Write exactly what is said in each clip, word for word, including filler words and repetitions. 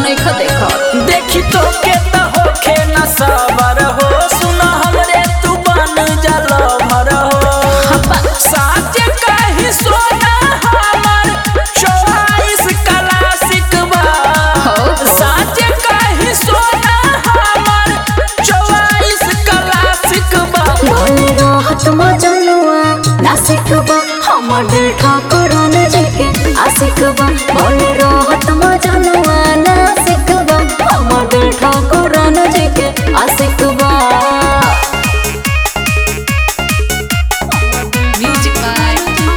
नहीं खा देखा देखी तो के त होखे न सबर हो सुन हमरे तू बन जलो भर हो साचे कहीं सोना हमर चौबीस क्लासिक बा साचे कहीं सोना हमर चौबीस क्लासिक बा बोल राहत मजनुआ नासिक बा हमर दिल ठाकुरन जेके आशिक बा बोल राहत मजनुआ नासिक बा हमर दिल ठाकुरन जेके आशिक बा म्यूजिक बाय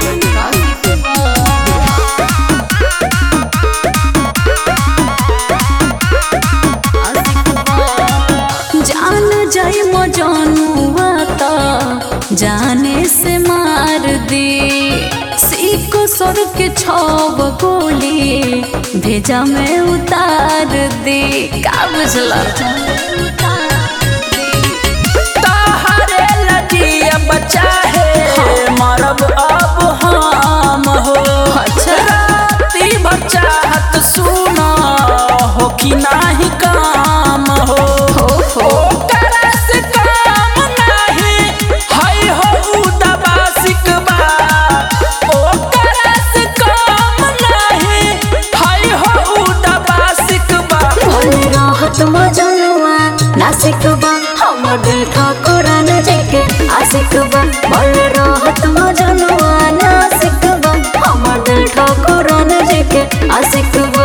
जान जाए मजनुआ ता जाने से मार दे सीको सर के छव गोली भेजा में उतार दे का बुझला ताहरे लजिया बच्चा है मरब अब हम हो अच्छा राती भर चाहत सुना हो कि नाही काम हो ओकरा से काम नाही हई हो उदाबासिक बा ओकरा से काम नाही हई हो उदाबासिक बा बोल राहत मजनुआ नासिक बा हमर दिल ठाकुरन जेके आशिक बा बोल राहत मजनुआ नासिक बा हमर दिल ठाकुरन जेके आशिक बा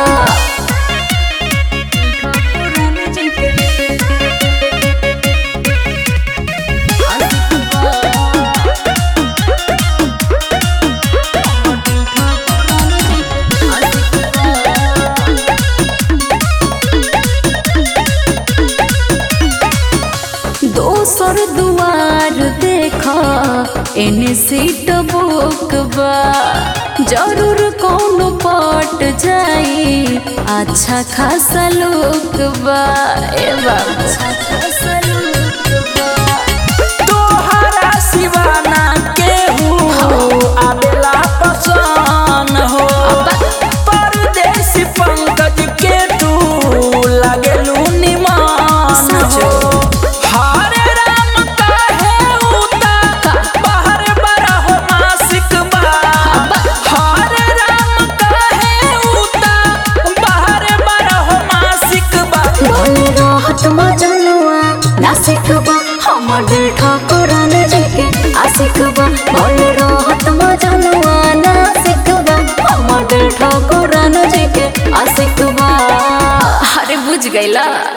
दोसर दुआर देखा एने सीट बुक बा जरूर कौनो पट जाई अच्छा खासा लोग बा ए बाबू अच्छा खासा लोग बा तोहरा सिवाना केहू आवेला पसंद हो परदेसी पंकज के तू लागेलू निमान हो हरे राम काहे उता बाहर बड़ा हो मासिक बा हरे राम काहे उता बाहर बड़ा हो मासिक बा बोल राहत मजनुआ नासिक बा हमर दिल ठाकुरन जेके आशिक बा बोल राहत मजनुआ नासिक बा हमर दिल ठाकुरन जेके आशिक बा अरे बुझ गइला।